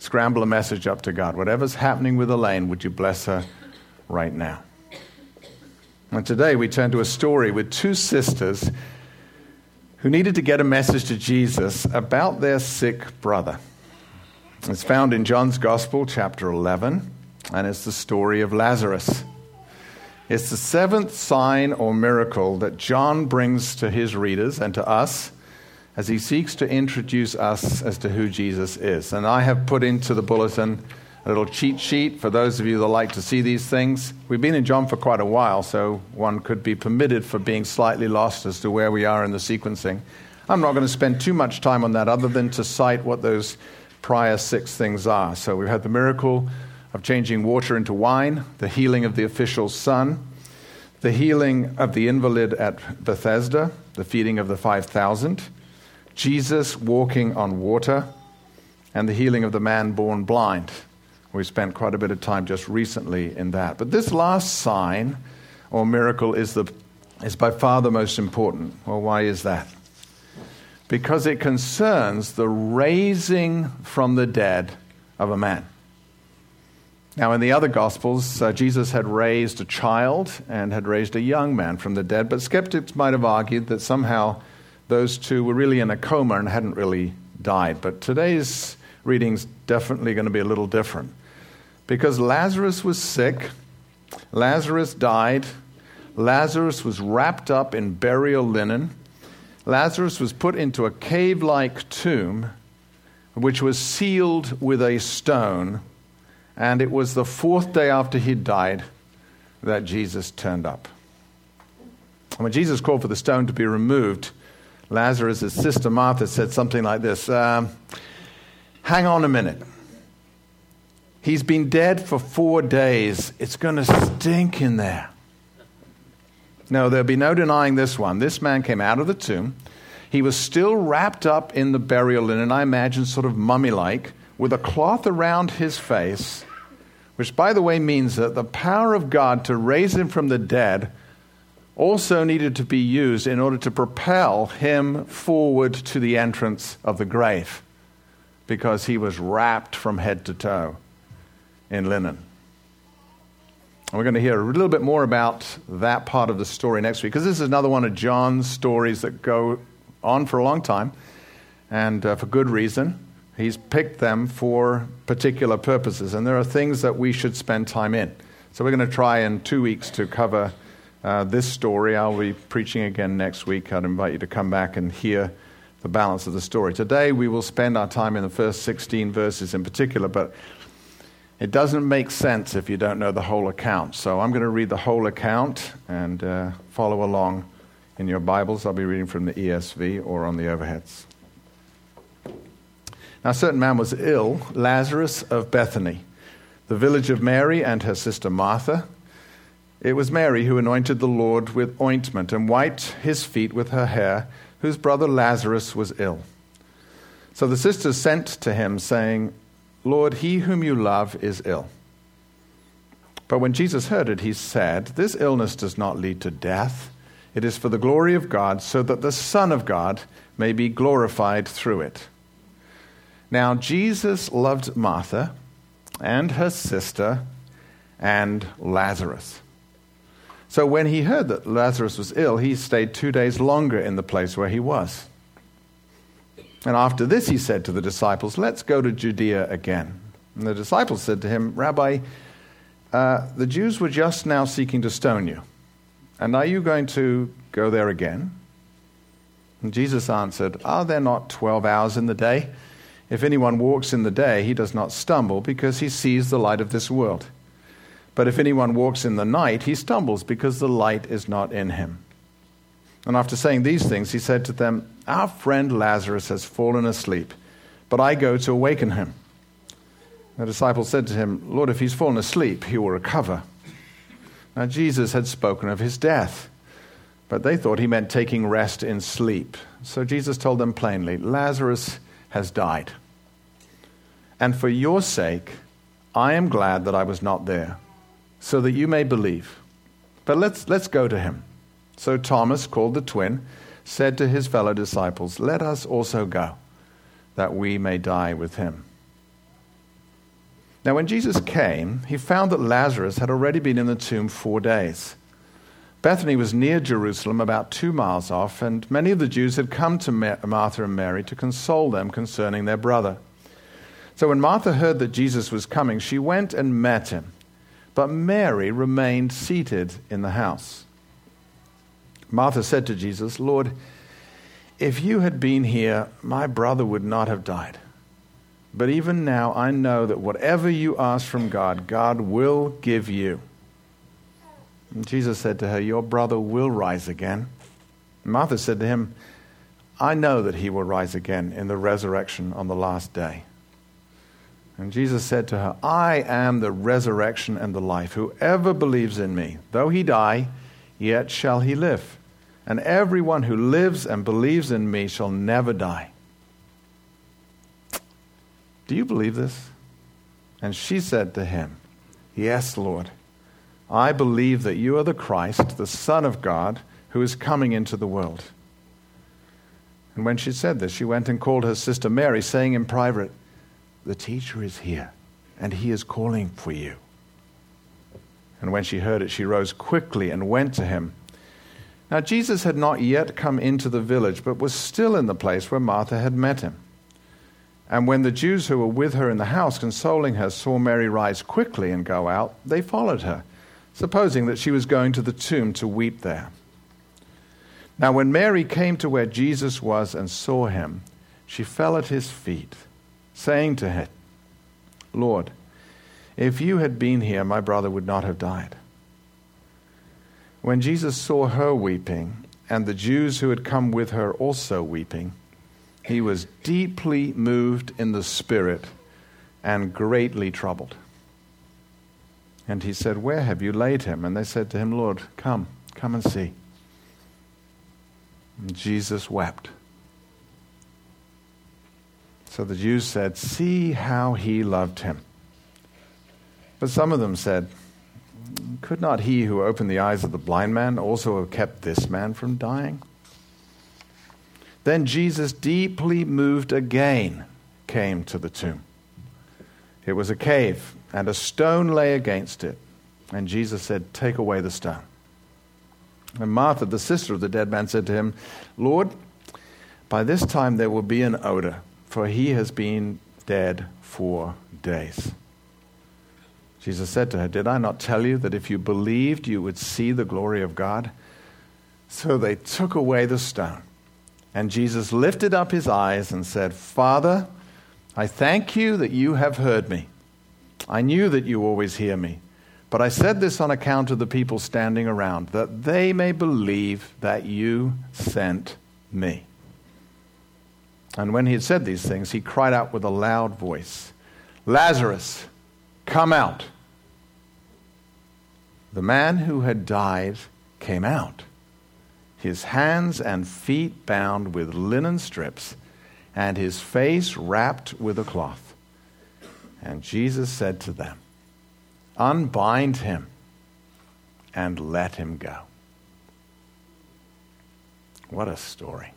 scramble a message up to God. Whatever's happening with Elaine, would you bless her right now? And today we turn to a story with two sisters who needed to get a message to Jesus about their sick brother. It's found in John's Gospel, chapter 11, and it's the story of Lazarus. It's the seventh sign or miracle that John brings to his readers and to us as he seeks to introduce us as to who Jesus is. And I have put into the bulletin a little cheat sheet for those of you that like to see these things. We've been in John for quite a while, so one could be permitted for being slightly lost as to where we are in the sequencing. I'm not going to spend too much time on that other than to cite what those prior 6 things are. So we've had the miracle of changing water into wine, the healing of the official's son, the healing of the invalid at Bethesda, the feeding of the 5,000, Jesus walking on water, and the healing of the man born blind. We spent quite a bit of time just recently in that. But this last sign or miracle is by far the most important. Well, why is that? Because it concerns the raising from the dead of a man. Now, in the other Gospels, Jesus had raised a child and had raised a young man from the dead, but skeptics might have argued that somehow those two were really in a coma and hadn't really died. But today's reading's definitely going to be a little different. Because Lazarus was sick, Lazarus died, Lazarus was wrapped up in burial linen, Lazarus was put into a cave-like tomb, which was sealed with a stone, and it was the 4th day after he died that Jesus turned up. And when Jesus called for the stone to be removed, Lazarus' sister Martha said something like this, hang on a minute. He's been dead for 4 days. It's going to stink in there. No, there'll be no denying this one. This man came out of the tomb. He was still wrapped up in the burial linen, I imagine sort of mummy-like, with a cloth around his face, which, by the way, means that the power of God to raise him from the dead also needed to be used in order to propel him forward to the entrance of the grave, because he was wrapped from head to toe in linen. And we're going to hear a little bit more about that part of the story next week, because this is another one of John's stories that go on for a long time, and for good reason. He's picked them for particular purposes, and there are things that we should spend time in. So we're going to try in 2 weeks to cover this story. I'll be preaching again next week. I'd invite you to come back and hear the balance of the story. Today we will spend our time in the first 16 verses in particular, but it doesn't make sense if you don't know the whole account. So I'm going to read the whole account and follow along in your Bibles. I'll be reading from the ESV or on the overheads. Now, a certain man was ill, Lazarus of Bethany, the village of Mary and her sister Martha. It was Mary who anointed the Lord with ointment and wiped his feet with her hair, whose brother Lazarus was ill. So the sisters sent to him, saying, Lord, he whom you love is ill. But when Jesus heard it, he said, this illness does not lead to death. It is for the glory of God, so that the Son of God may be glorified through it. Now Jesus loved Martha and her sister and Lazarus. So when he heard that Lazarus was ill, he stayed 2 days longer in the place where he was. And after this he said to the disciples, let's go to Judea again. And the disciples said to him, Rabbi, the Jews were just now seeking to stone you. And are you going to go there again? And Jesus answered, are there not 12 hours in the day? If anyone walks in the day, he does not stumble because he sees the light of this world. But if anyone walks in the night, he stumbles because the light is not in him. And after saying these things, he said to them, our friend Lazarus has fallen asleep, but I go to awaken him. The disciples said to him, Lord, if he's fallen asleep, he will recover. Now Jesus had spoken of his death, but they thought he meant taking rest in sleep. So Jesus told them plainly, Lazarus has died. And for your sake, I am glad that I was not there, so that you may believe. But let's go to him. So Thomas, called the twin, said to his fellow disciples, let us also go, that we may die with him. Now, when Jesus came, he found that Lazarus had already been in the tomb 4 days. Bethany was near Jerusalem, about 2 miles off, and many of the Jews had come to Martha and Mary to console them concerning their brother. So when Martha heard that Jesus was coming, she went and met him. But Mary remained seated in the house. Martha said to Jesus, "Lord, if you had been here, my brother would not have died. But even now I know that whatever you ask from God, God will give you." And Jesus said to her, "Your brother will rise again." Martha said to him, "I know that he will rise again in the resurrection on the last day." And Jesus said to her, "I am the resurrection and the life. Whoever believes in me, though he die, yet shall he live. And everyone who lives and believes in me shall never die." Do you believe this? And she said to him, "Yes, Lord. I believe that you are the Christ, the Son of God, who is coming into the world." And when she said this, she went and called her sister Mary, saying in private, "The teacher is here, and he is calling for you." And when she heard it, she rose quickly and went to him. Now Jesus had not yet come into the village, but was still in the place where Martha had met him. And when the Jews who were with her in the house, consoling her, saw Mary rise quickly and go out, they followed her, supposing that she was going to the tomb to weep there. Now when Mary came to where Jesus was and saw him, she fell at his feet, saying to him, "Lord, if you had been here, my brother would not have died." When Jesus saw her weeping, and the Jews who had come with her also weeping, he was deeply moved in the spirit and greatly troubled. And he said, "Where have you laid him?" And they said to him, "Lord, come and see." And Jesus wept. So the Jews said, "See how he loved him." But some of them said, "Could not he who opened the eyes of the blind man also have kept this man from dying?" Then Jesus, deeply moved again, came to the tomb. It was a cave, and a stone lay against it. And Jesus said, "Take away the stone." And Martha, the sister of the dead man, said to him, "Lord, by this time there will be an odor, for he has been dead 4 days." Jesus said to her, "Did I not tell you that if you believed, you would see the glory of God?" So they took away the stone. And Jesus lifted up his eyes and said, "Father, I thank you that you have heard me. I knew that you always hear me, but I said this on account of the people standing around, that they may believe that you sent me." And when he had said these things, he cried out with a loud voice, "Lazarus, come out." The man who had died came out, his hands and feet bound with linen strips, and his face wrapped with a cloth. And Jesus said to them, "Unbind him and let him go." What a story.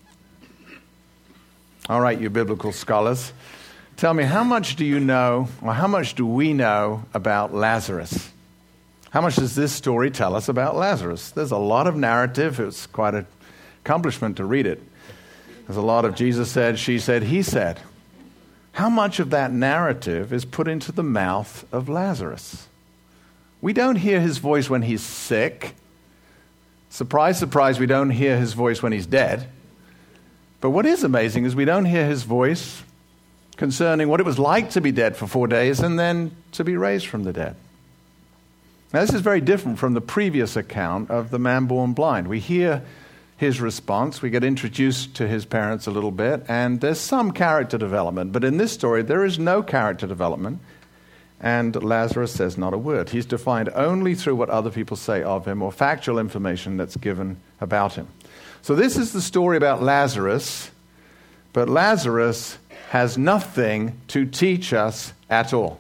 All right, you biblical scholars, tell me, how much do you know, or how much do we know about Lazarus? How much does this story tell us about Lazarus? There's a lot of narrative. It's quite an accomplishment to read it. There's a lot of Jesus said, she said, he said. How much of that narrative is put into the mouth of Lazarus? We don't hear his voice when he's sick. Surprise, surprise, we don't hear his voice when he's dead. But what is amazing is we don't hear his voice concerning what it was like to be dead for 4 days and then to be raised from the dead. Now, this is very different from the previous account of the man born blind. We hear his response, we get introduced to his parents a little bit, and there's some character development. But in this story, there is no character development, and Lazarus says not a word. He's defined only through what other people say of him or factual information that's given about him. So this is the story about Lazarus, but Lazarus has nothing to teach us at all.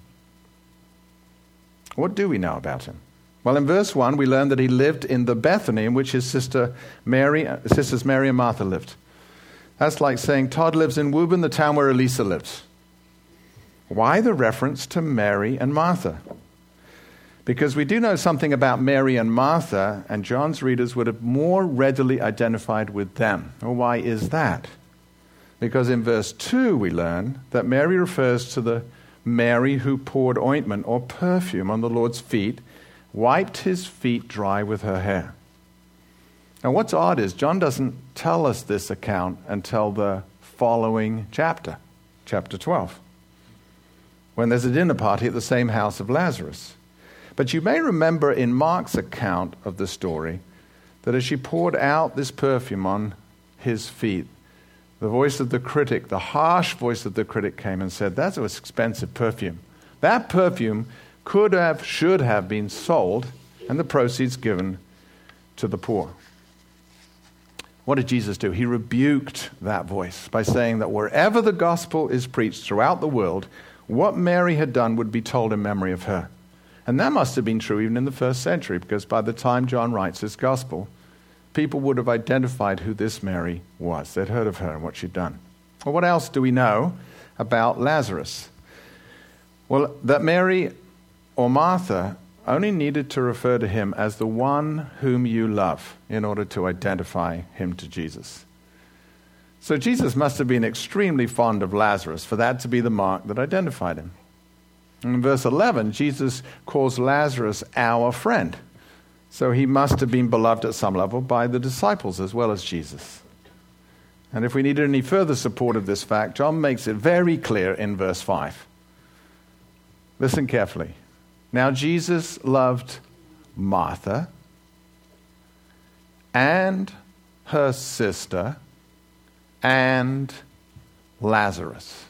What do we know about him? Well, in verse 1, we learn that he lived in the Bethany in which his sisters Mary and Martha lived. That's like saying Todd lives in Woburn, the town where Elisa lives. Why the reference to Mary and Martha? Because we do know something about Mary and Martha, and John's readers would have more readily identified with them. Well, why is that? Because in verse 2 we learn that Mary refers to the Mary who poured ointment or perfume on the Lord's feet, wiped his feet dry with her hair. Now what's odd is John doesn't tell us this account until the following chapter, chapter 12, when there's a dinner party at the same house of Lazarus. But you may remember in Mark's account of the story that as she poured out this perfume on his feet, the voice of the critic, the harsh voice of the critic came and said, that's an expensive perfume. That perfume should have been sold and the proceeds given to the poor. What did Jesus do? He rebuked that voice by saying that wherever the gospel is preached throughout the world, what Mary had done would be told in memory of her. And that must have been true even in the first century, because by the time John writes his gospel, people would have identified who this Mary was. They'd heard of her and what she'd done. Well, what else do we know about Lazarus? Well, that Mary or Martha only needed to refer to him as the one whom you love in order to identify him to Jesus. So Jesus must have been extremely fond of Lazarus for that to be the mark that identified him. In verse 11, Jesus calls Lazarus our friend. So he must have been beloved at some level by the disciples as well as Jesus. And if we needed any further support of this fact, John makes it very clear in verse 5. Listen carefully. Now Jesus loved Martha and her sister and Lazarus.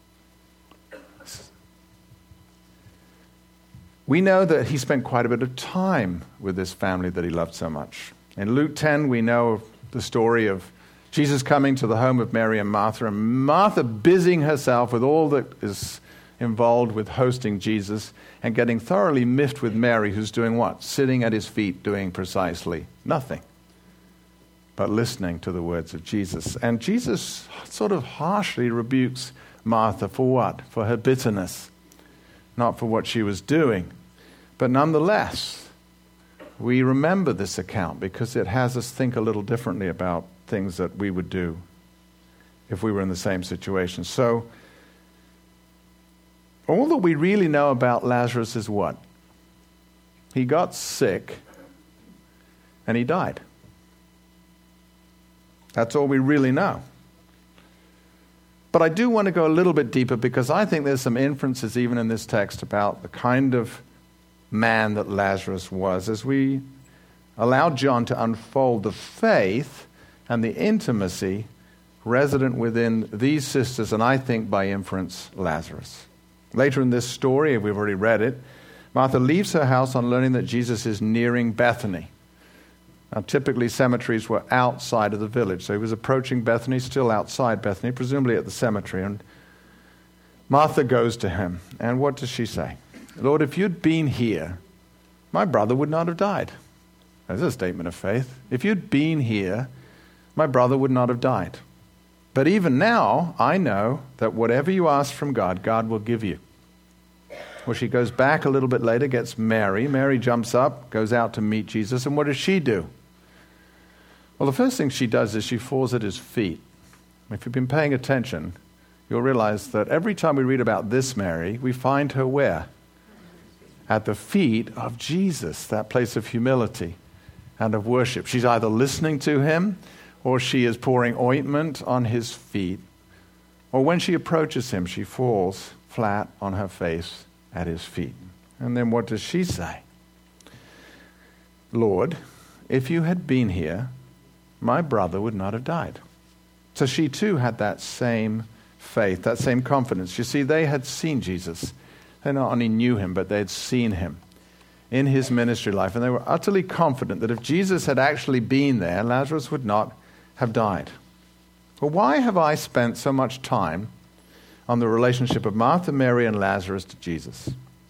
We know that he spent quite a bit of time with this family that he loved so much. In Luke 10, we know the story of Jesus coming to the home of Mary and Martha busying herself with all that is involved with hosting Jesus and getting thoroughly miffed with Mary, who's doing what? Sitting at his feet doing precisely nothing but listening to the words of Jesus. And Jesus sort of harshly rebukes Martha for what? For her bitterness, not for what she was doing. But nonetheless, we remember this account because it has us think a little differently about things that we would do if we were in the same situation. So, all that we really know about Lazarus is what? He got sick and he died. That's all we really know. But I do want to go a little bit deeper because I think there's some inferences even in this text about the kind of man that Lazarus was as we allow John to unfold the faith and the intimacy resident within these sisters, and I think by inference, Lazarus. Later in this story, we've already read it, Martha leaves her house on learning that Jesus is nearing Bethany. Now, typically cemeteries were outside of the village, so he was approaching Bethany, still outside Bethany, presumably at the cemetery, and Martha goes to him, and what does she say? Lord, if you'd been here, my brother would not have died. That's a statement of faith. If you'd been here, my brother would not have died. But even now, I know that whatever you ask from God, God will give you. Well, she goes back a little bit later, gets Mary. Mary jumps up, goes out to meet Jesus, and what does she do? Well, the first thing she does is she falls at his feet. If you've been paying attention, you'll realize that every time we read about this Mary, we find her where? At the feet of Jesus, that place of humility and of worship. She's either listening to him or she is pouring ointment on his feet. Or when she approaches him, she falls flat on her face at his feet. And then what does she say? Lord, if you had been here, my brother would not have died. So she too had that same faith, that same confidence. You see, they had seen Jesus. They not only knew him, but they had seen him in his ministry life. And they were utterly confident that if Jesus had actually been there, Lazarus would not have died. Well, why have I spent so much time on the relationship of Martha, Mary, and Lazarus to Jesus?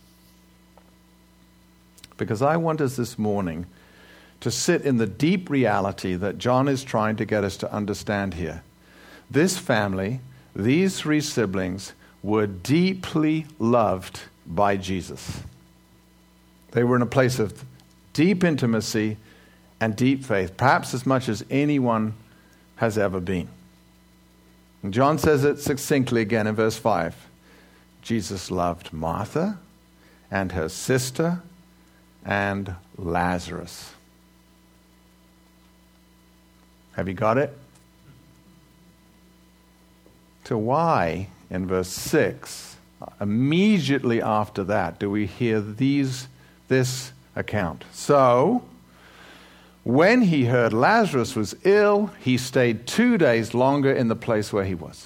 Because I want us this morning to sit in the deep reality that John is trying to get us to understand here. This family, these three siblings, were deeply loved by Jesus. They were in a place of deep intimacy and deep faith, perhaps as much as anyone has ever been. And John says it succinctly again in verse 5. Jesus loved Martha and her sister and Lazarus. Have you got it? So why, in verse 6, immediately after that, do we hear this account? So, when he heard Lazarus was ill, he stayed 2 days longer in the place where he was.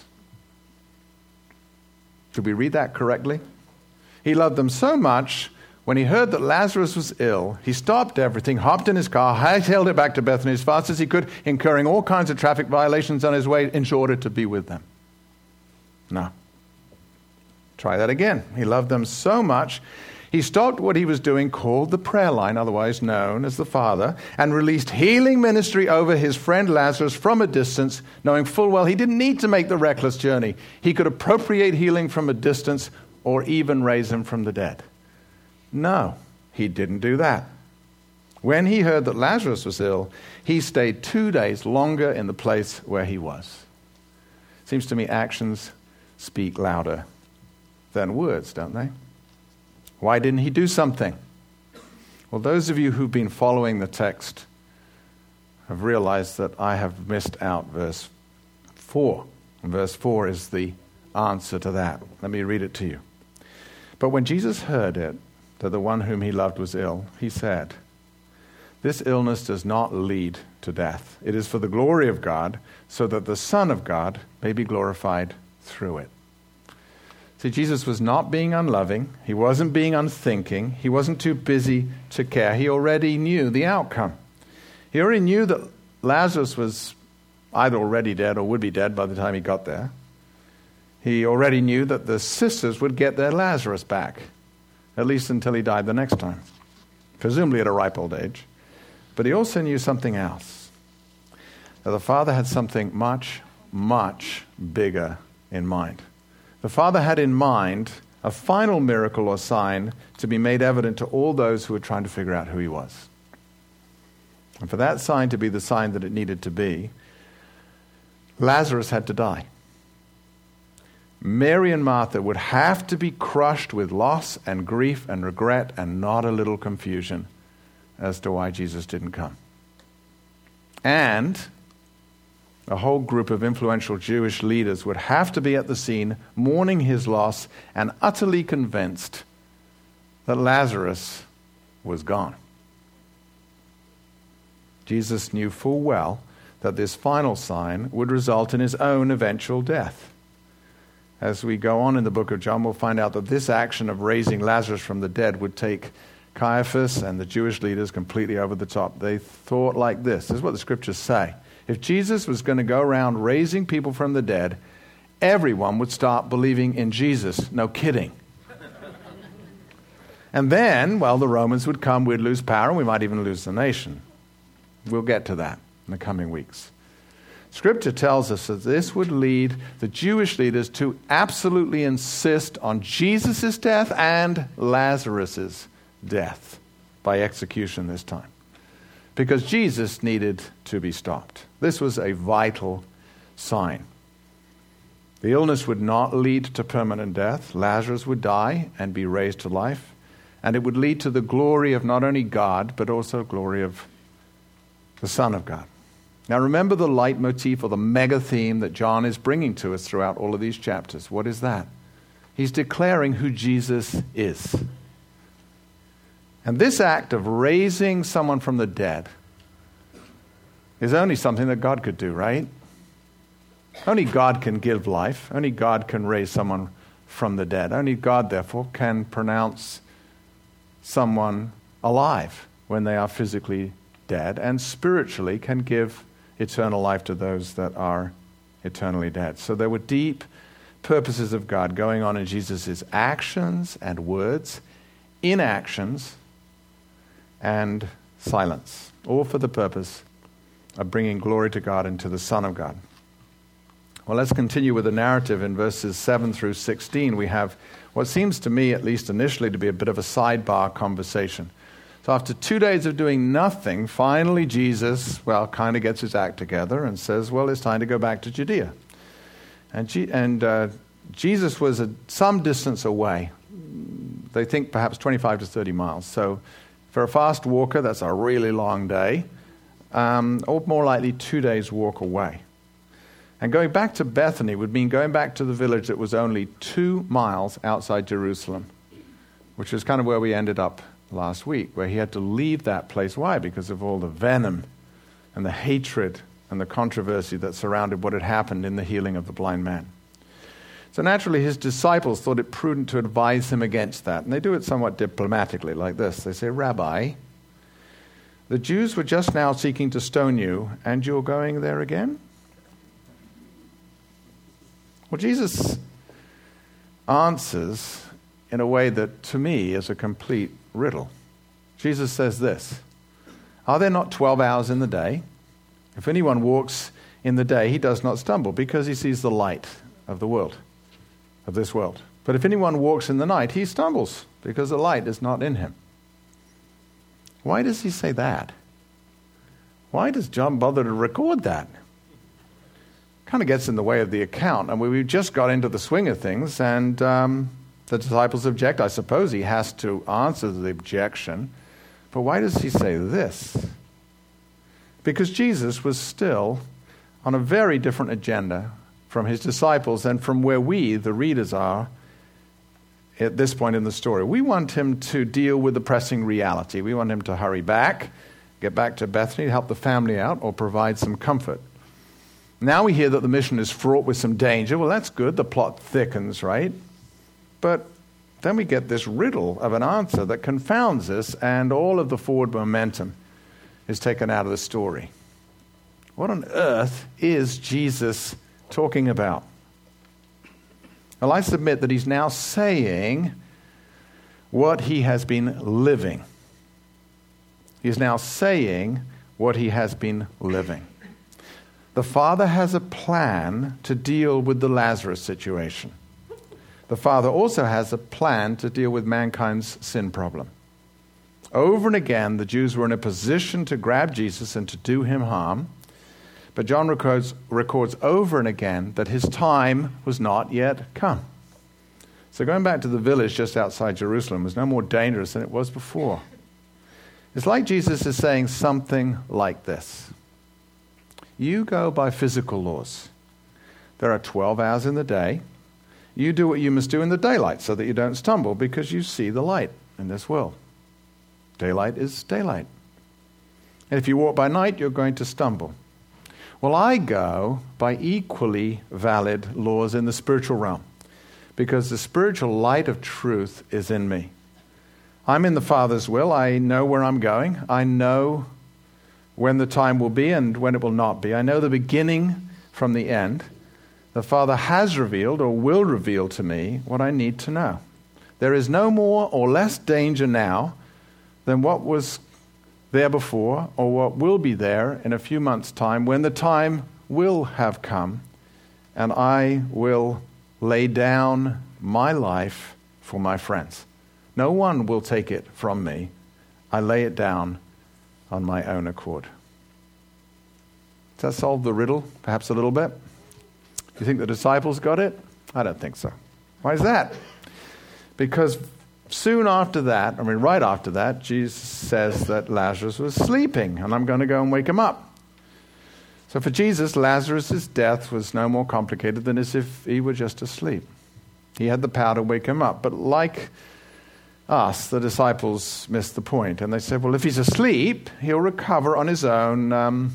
Did we read that correctly? He loved them so much, when he heard that Lazarus was ill, he stopped everything, hopped in his car, hightailed it back to Bethany as fast as he could, incurring all kinds of traffic violations on his way in order to be with them. No. Try that again. He loved them so much, he stopped what he was doing, called the prayer line, otherwise known as the Father, and released healing ministry over his friend Lazarus from a distance, knowing full well he didn't need to make the reckless journey. He could appropriate healing from a distance or even raise him from the dead. No, he didn't do that. When he heard that Lazarus was ill, he stayed 2 days longer in the place where he was. Seems to me actions speak louder than words, don't they? Why didn't he do something? Well, those of you who've been following the text have realized that I have missed out verse 4. And verse 4 is the answer to that. Let me read it to you. But when Jesus heard it, that the one whom he loved was ill, he said, "This illness does not lead to death. It is for the glory of God, so that the Son of God may be glorified through it." See, Jesus was not being unloving. He wasn't being unthinking. He wasn't too busy to care. He already knew the outcome. He already knew that Lazarus was either already dead or would be dead by the time he got there. He already knew that the sisters would get their Lazarus back, at least until he died the next time, presumably at a ripe old age. But he also knew something else, that the Father had something much, much bigger in mind. The Father had in mind a final miracle or sign to be made evident to all those who were trying to figure out who he was. And for that sign to be the sign that it needed to be, Lazarus had to die. Mary and Martha would have to be crushed with loss and grief and regret and not a little confusion as to why Jesus didn't come. And a whole group of influential Jewish leaders would have to be at the scene, mourning his loss and utterly convinced that Lazarus was gone. Jesus knew full well that this final sign would result in his own eventual death. As we go on in the book of John, we'll find out that this action of raising Lazarus from the dead would take Caiaphas and the Jewish leaders completely over the top. They thought like this. This is what the scriptures say. If Jesus was going to go around raising people from the dead, everyone would start believing in Jesus. No kidding. And then, well, the Romans would come, we'd lose power, and we might even lose the nation. We'll get to that in the coming weeks. Scripture tells us that this would lead the Jewish leaders to absolutely insist on Jesus' death and Lazarus' death by execution this time, because Jesus needed to be stopped. This was a vital sign. The illness would not lead to permanent death. Lazarus would die and be raised to life, and it would lead to the glory of not only God, but also glory of the Son of God. Now remember the leitmotif or the mega theme that John is bringing to us throughout all of these chapters. What is that? He's declaring who Jesus is. And this act of raising someone from the dead is only something that God could do, right? Only God can give life. Only God can raise someone from the dead. Only God, therefore, can pronounce someone alive when they are physically dead, and spiritually can give eternal life to those that are eternally dead. So there were deep purposes of God going on in Jesus' actions and words, inactions and silence, all for the purpose of bringing glory to God and to the Son of God. Well, let's continue with the narrative. In verses 7 through 16, we have what seems to me, at least initially, to be a bit of a sidebar conversation. So after 2 days of doing nothing, finally Jesus, kind of gets his act together and says, well, it's time to go back to Judea. And Jesus was some distance away. They think perhaps 25 to 30 miles. So for a fast walker, that's a really long day, or more likely 2 days' walk away. And going back to Bethany would mean going back to the village that was only 2 miles outside Jerusalem, which is kind of where we ended up last week, where he had to leave that place. Why? Because of all the venom and the hatred and the controversy that surrounded what had happened in the healing of the blind man. So naturally, his disciples thought it prudent to advise him against that. And they do it somewhat diplomatically, like this. They say, Rabbi, the Jews were just now seeking to stone you, and you're going there again? Well, Jesus answers in a way that, to me, is a complete riddle. Jesus says this, are there not 12 hours in the day? If anyone walks in the day, he does not stumble, because he sees the light of the world, of this world. But if anyone walks in the night, he stumbles, because the light is not in him. Why does he say that? Why does John bother to record that? Kind of gets in the way of the account. And we just got into the swing of things, and the disciples object. I suppose he has to answer the objection. But why does he say this? Because Jesus was still on a very different agenda from his disciples and from where we, the readers, are at this point in the story. We want him to deal with the pressing reality. We want him to hurry back, get back to Bethany, help the family out, or provide some comfort. Now we hear that the mission is fraught with some danger. Well, that's good. The plot thickens, right? But then we get this riddle of an answer that confounds us, and all of the forward momentum is taken out of the story. What on earth is Jesus talking about? Well, I submit that he's now saying what he has been living. He's now saying what he has been living. The Father has a plan to deal with the Lazarus situation. The Father also has a plan to deal with mankind's sin problem. Over and again, the Jews were in a position to grab Jesus and to do him harm. But John records over and again that his time was not yet come. So going back to the village just outside Jerusalem was no more dangerous than it was before. It's like Jesus is saying something like this. You go by physical laws. There are 12 hours in the day. You do what you must do in the daylight so that you don't stumble because you see the light in this world. Daylight is daylight. And if you walk by night, you're going to stumble. Well, I go by equally valid laws in the spiritual realm because the spiritual light of truth is in me. I'm in the Father's will. I know where I'm going. I know when the time will be and when it will not be. I know the beginning from the end. The Father has revealed or will reveal to me what I need to know. There is no more or less danger now than what was there before or what will be there in a few months' time when the time will have come and I will lay down my life for my friends. No one will take it from me. I lay it down on my own accord. Does that solve the riddle, perhaps a little bit? Do you think the disciples got it? I don't think so. Why is that? Because soon after that, right after that, Jesus says that Lazarus was sleeping, and I'm going to go and wake him up. So for Jesus, Lazarus' death was no more complicated than as if he were just asleep. He had the power to wake him up. But like us, the disciples missed the point. And they said, well, if he's asleep, he'll recover on his own.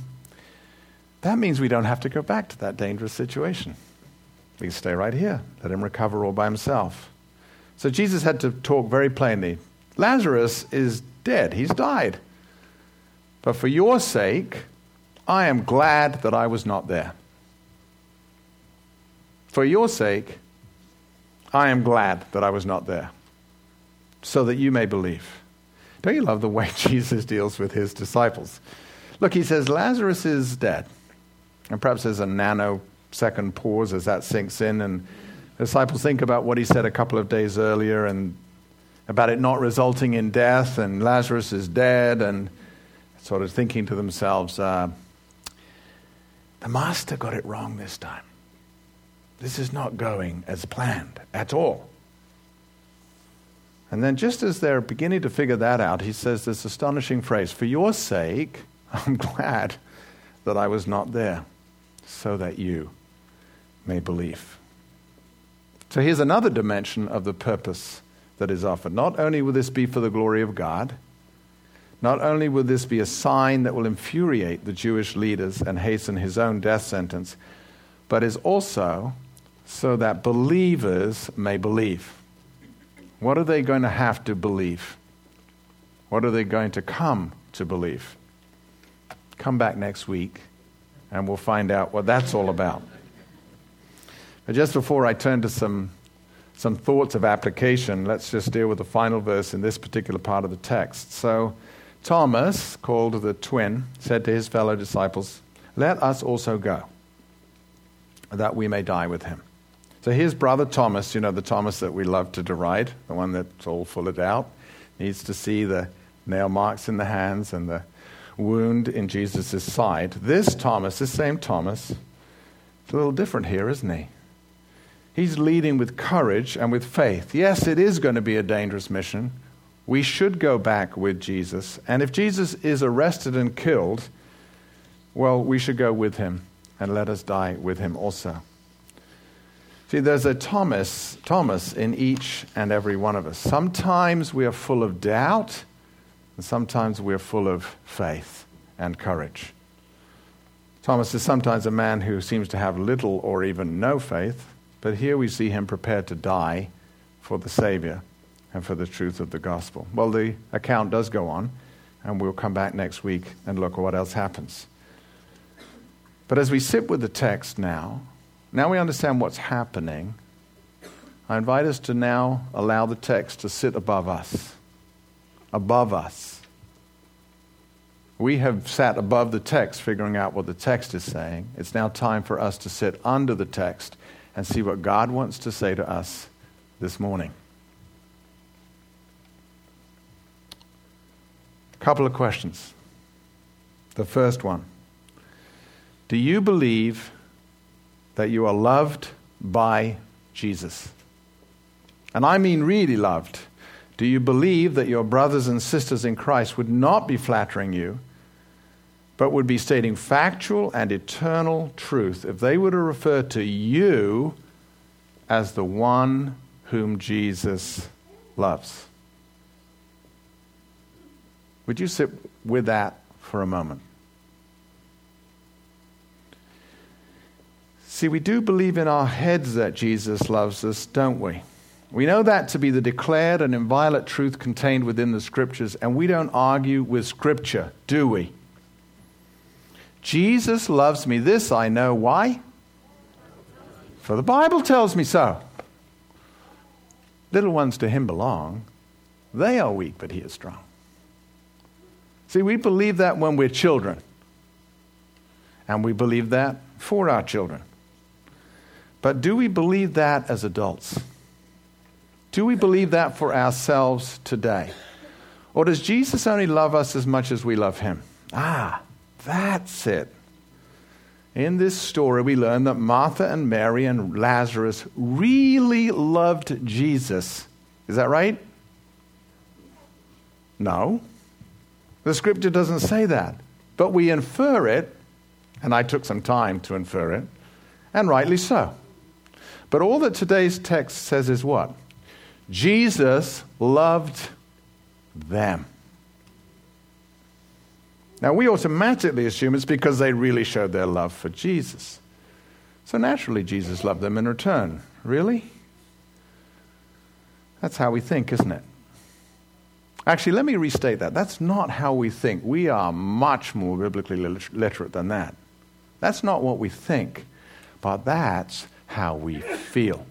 That means we don't have to go back to that dangerous situation. We can stay right here. Let him recover all by himself. So Jesus had to talk very plainly. Lazarus is dead. He's died. But for your sake, I am glad that I was not there. For your sake, I am glad that I was not there, so that you may believe. Don't you love the way Jesus deals with his disciples? Look, he says, Lazarus is dead. And perhaps there's a nano second pause as that sinks in, and the disciples think about what he said a couple of days earlier and about it not resulting in death, and Lazarus is dead, and sort of thinking to themselves, the master got it wrong this time. This is not going as planned at all. And then just as they're beginning to figure that out, he says this astonishing phrase, "For your sake, I'm glad that I was not there, so that you may believe." So here's another dimension of the purpose that is offered. Not only will this be for the glory of God, not only will this be a sign that will infuriate the Jewish leaders and hasten his own death sentence, but is also so that believers may believe. What are they going to have to believe? What are they going to come to believe? Come back next week and we'll find out what that's all about. But just before I turn to some thoughts of application, let's just deal with the final verse in this particular part of the text. So Thomas, called the twin, said to his fellow disciples, "Let us also go, that we may die with him." So here's brother Thomas, the Thomas that we love to deride, the one that's all full of doubt, needs to see the nail marks in the hands and the wound in Jesus' side. This same Thomas, is a little different here, isn't he? He's leading with courage and with faith. Yes, it is going to be a dangerous mission. We should go back with Jesus. And if Jesus is arrested and killed, well, we should go with him and let us die with him also. See, there's a Thomas in each and every one of us. Sometimes we are full of doubt, and sometimes we are full of faith and courage. Thomas is sometimes a man who seems to have little or even no faith, but here we see him prepared to die for the Savior and for the truth of the gospel. Well, the account does go on, and we'll come back next week and look at what else happens. But as we sit with the text now we understand what's happening. I invite us to now allow the text to sit above us. Above us. We have sat above the text, figuring out what the text is saying. It's now time for us to sit under the text and see what God wants to say to us this morning. A couple of questions. The first one. Do you believe that you are loved by Jesus? And I mean really loved. Do you believe that your brothers and sisters in Christ would not be flattering you, but would be stating factual and eternal truth if they were to refer to you as the one whom Jesus loves? Would you sit with that for a moment? See, we do believe in our heads that Jesus loves us, don't we? We know that to be the declared and inviolate truth contained within the Scriptures, and we don't argue with Scripture, do we? Jesus loves me. This I know. Why? For the Bible tells me so. Little ones to him belong. They are weak, but he is strong. See, we believe that when we're children. And we believe that for our children. But do we believe that as adults? Do we believe that for ourselves today? Or does Jesus only love us as much as we love him? That's it. In this story, we learn that Martha and Mary and Lazarus really loved Jesus. Is that right? No. The Scripture doesn't say that. But we infer it, and I took some time to infer it, and rightly so. But all that today's text says is what? Jesus loved them. Now, we automatically assume it's because they really showed their love for Jesus. So naturally, Jesus loved them in return. Really? That's how we think, isn't it? Actually, let me restate that. That's not how we think. We are much more biblically literate than that. That's not what we think, but that's how we feel.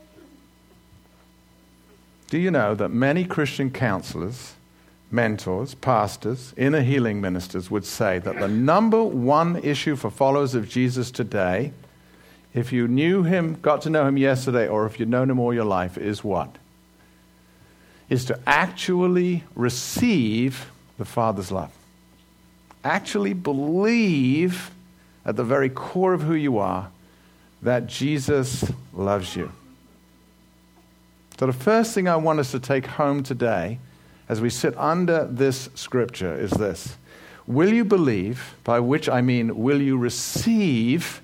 Do you know that many Christian counselors, mentors, pastors, inner healing ministers would say that the number one issue for followers of Jesus today if you knew him, got to know him yesterday, or if you've known him all your life, is what? Is to actually receive the Father's love. Actually believe at the very core of who you are that Jesus loves you. So the first thing I want us to take home today as we sit under this scripture is this. Will you believe, by which I mean will you receive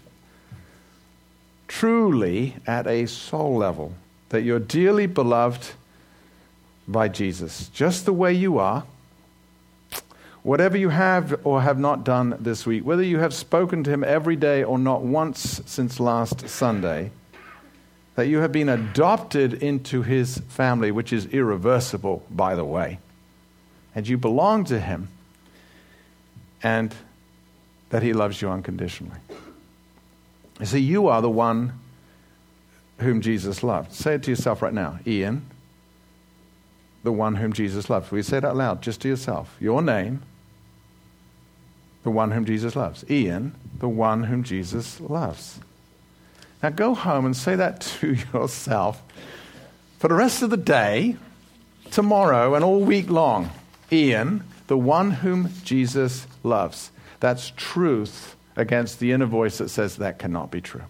truly at a soul level that you're dearly beloved by Jesus, just the way you are, whatever you have or have not done this week, whether you have spoken to him every day or not once since last Sunday, that you have been adopted into his family, which is irreversible, by the way, and you belong to him, and that he loves you unconditionally. You see, you are the one whom Jesus loved. Say it to yourself right now. Ian, the one whom Jesus loved. Will you say it out loud, just to yourself? Your name, the one whom Jesus loves. Ian, the one whom Jesus loves. Now go home and say that to yourself for the rest of the day, tomorrow, and all week long. Ian, the one whom Jesus loves. That's truth against the inner voice that says that cannot be true.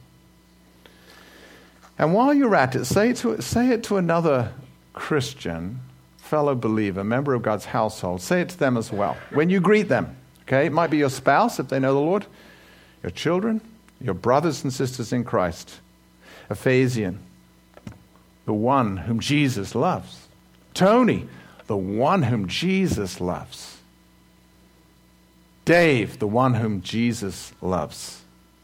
And while you're at it, say it to another Christian, fellow believer, member of God's household. Say it to them as well. When you greet them, okay? It might be your spouse if they know the Lord, your children, your brothers and sisters in Christ. Ephesian, the one whom Jesus loves. Tony, the one whom Jesus loves. Dave, the one whom Jesus loves.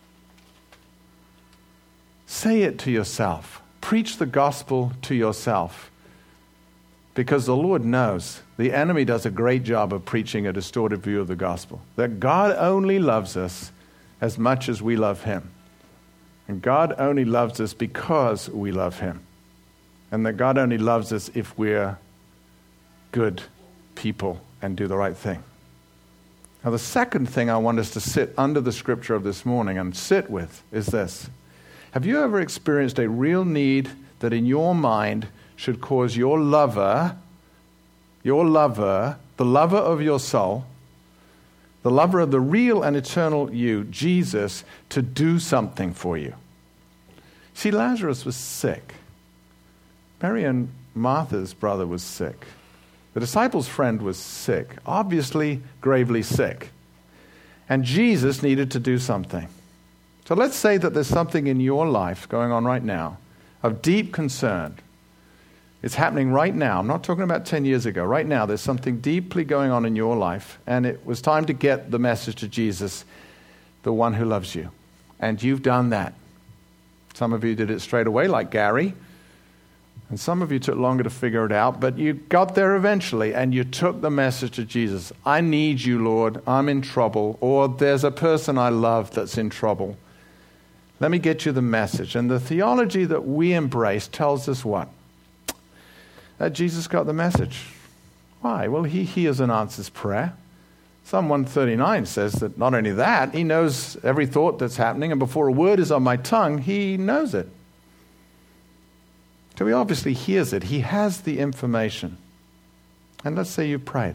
Say it to yourself. Preach the gospel to yourself. Because the Lord knows the enemy does a great job of preaching a distorted view of the gospel. That God only loves us as much as we love him. And God only loves us because we love him. And that God only loves us if we're good people and do the right thing. Now, the second thing I want us to sit under the scripture of this morning and sit with is this. Have you ever experienced a real need that in your mind should cause your lover, the lover of your soul, the lover of the real and eternal you, Jesus, to do something for you? See, Lazarus was sick. Mary and Martha's brother was sick. The disciples' friend was sick, obviously gravely sick. And Jesus needed to do something. So let's say that there's something in your life going on right now of deep concern. It's happening right now. I'm not talking about 10 years ago. Right now, there's something deeply going on in your life, and it was time to get the message to Jesus, the one who loves you. And you've done that. Some of you did it straight away, like Gary. And some of you took longer to figure it out, but you got there eventually, and you took the message to Jesus. I need you, Lord. I'm in trouble. Or there's a person I love that's in trouble. Let me get you the message. And the theology that we embrace tells us what? That Jesus got the message. Why? Well, he hears and answers prayer. Psalm 139 says that not only that, he knows every thought that's happening, and before a word is on my tongue, he knows it. So he obviously hears it. He has the information. And let's say you prayed.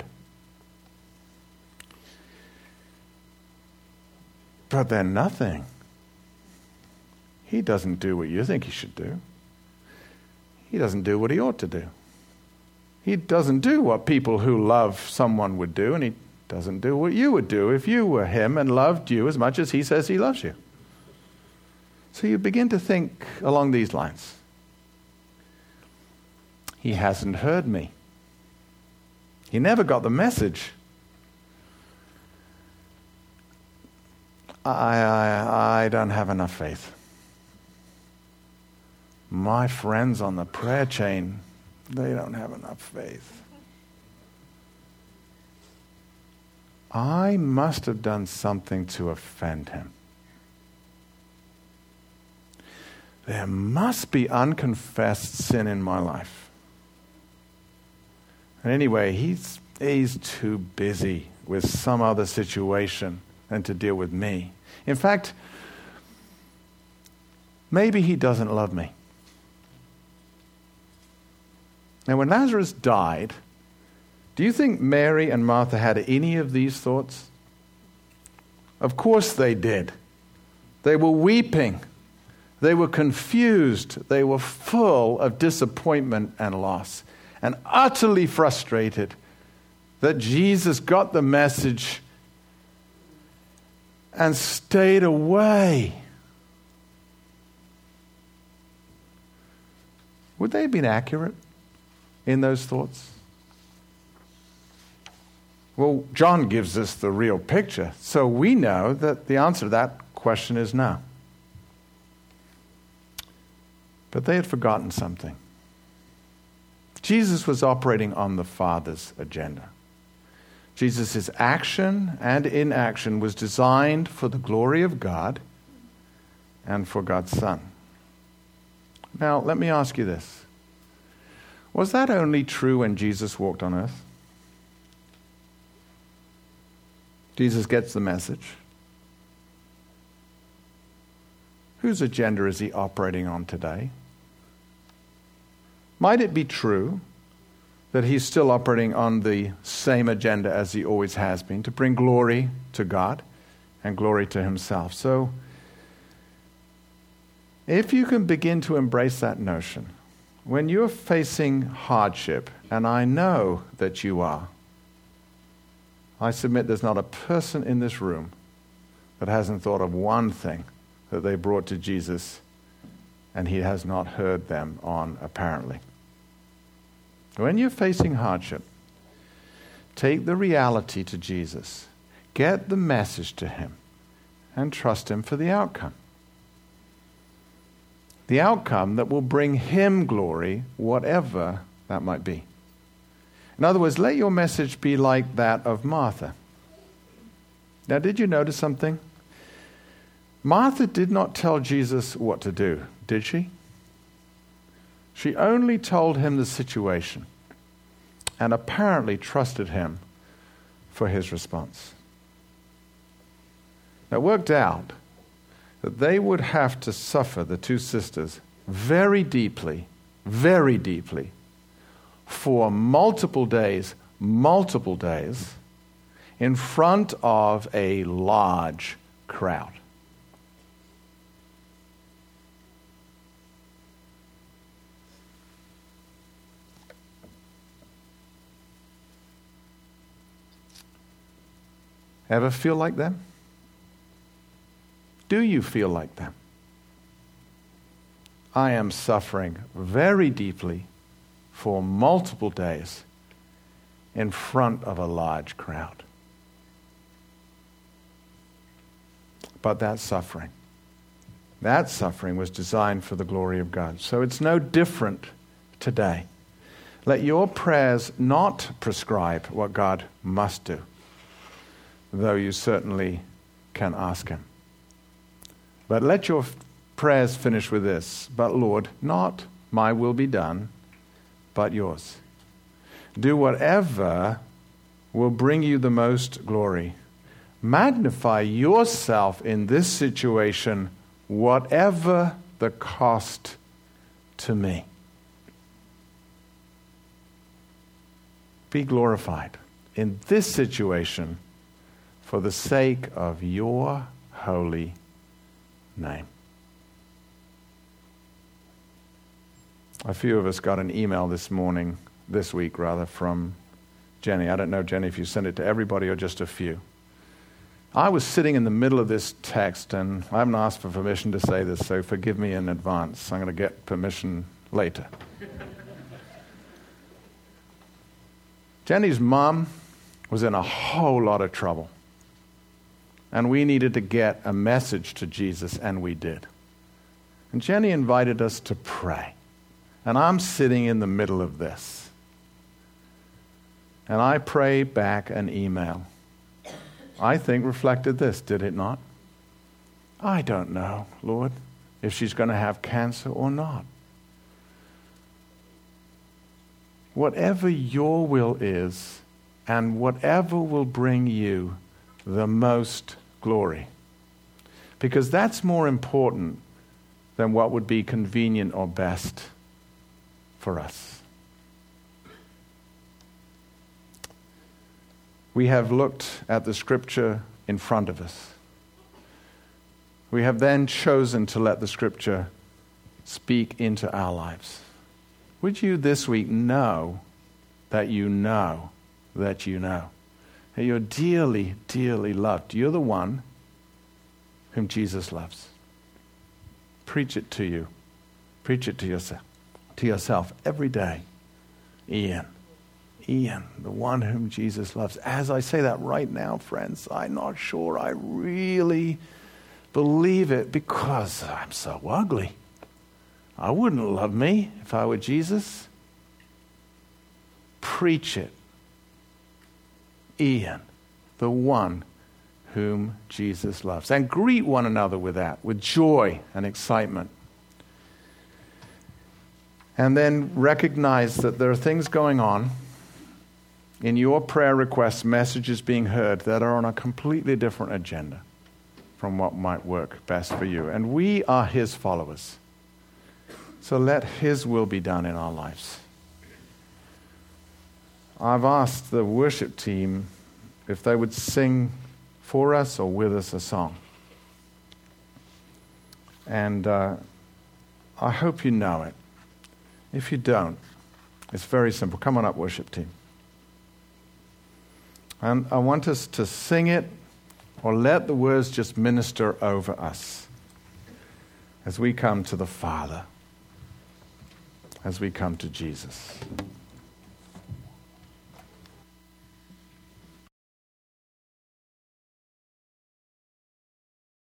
But then nothing. He doesn't do what you think he should do. He doesn't do what he ought to do. He doesn't do what people who love someone would do, and he doesn't do what you would do if you were him and loved you as much as he says he loves you. So you begin to think along these lines. He hasn't heard me. He never got the message. I don't have enough faith. My friends on the prayer chain, they don't have enough faith. I must have done something to offend him. There must be unconfessed sin in my life. And anyway, he's too busy with some other situation than to deal with me. In fact, Maybe he doesn't love me. Now, when Lazarus died, do you think Mary and Martha had any of these thoughts? Of course they did. They were weeping. They were confused. They were full of disappointment and loss, and utterly frustrated that Jesus got the message and stayed away. Would they have been accurate in those thoughts? Well, John gives us the real picture, so we know that the answer to that question is no. But they had forgotten something. Jesus was operating on the Father's agenda. Jesus' action and inaction was designed for the glory of God and for God's Son. Now, let me ask you this. Was that only true when Jesus walked on earth? Jesus gets the message. Whose agenda is he operating on today? Might it be true that he's still operating on the same agenda as he always has been, to bring glory to God and glory to himself? So, if you can begin to embrace that notion, when you're facing hardship, and I know that you are, I submit there's not a person in this room that hasn't thought of one thing that they brought to Jesus and he has not heard them on, apparently. When you're facing hardship, take the reality to Jesus, get the message to him, and trust him for the outcome. The outcome that will bring him glory, whatever that might be. In other words, let your message be like that of Martha. Now, did you notice something? Martha did not tell Jesus what to do, did she? She only told him the situation and apparently trusted him for his response. Now, it worked out that they would have to suffer, the two sisters, very deeply, for multiple days, in front of a large crowd. Ever feel like them? Do you feel like them? I am suffering very deeply for multiple days in front of a large crowd. But that suffering was designed for the glory of God. So it's no different today. Let your prayers not prescribe what God must do, though you certainly can ask him. But let your prayers finish with this: but Lord, not my will be done, but yours. Do whatever will bring you the most glory. Magnify yourself in this situation, whatever the cost to me. Be glorified in this situation for the sake of your holy name. A few of us got an email this week, from Jenny. I don't know, Jenny, if you sent it to everybody or just a few. I was sitting in the middle of this text, and I haven't asked for permission to say this, so forgive me in advance. I'm going to get permission later. Jenny's mom was in a whole lot of trouble. And we needed to get a message to Jesus, and we did. And Jenny invited us to pray. And I'm sitting in the middle of this. And I prayed back an email. I think reflected this, did it not? I don't know, Lord, if she's going to have cancer or not. Whatever your will is, and whatever will bring you the most glory. Because that's more important than what would be convenient or best for us. We have looked at the Scripture in front of us. We have then chosen to let the Scripture speak into our lives. Would you this week know that you know that you know that you're dearly, dearly loved? You're the one whom Jesus loves. Preach it to you. Preach it to yourself every day. Ian, the one whom Jesus loves. As I say that right now, friends, I'm not sure I really believe it because I'm so ugly. I wouldn't love me if I were Jesus. Preach it. Ian, the one whom Jesus loves. And greet one another with that, with joy and excitement. And then recognize that there are things going on in your prayer requests, messages being heard that are on a completely different agenda from what might work best for you. And we are His followers. So let His will be done in our lives. I've asked the worship team if they would sing for us or with us a song. And I hope you know it. If you don't, it's very simple. Come on up, worship team. And I want us to sing it or let the words just minister over us as we come to the Father, as we come to Jesus.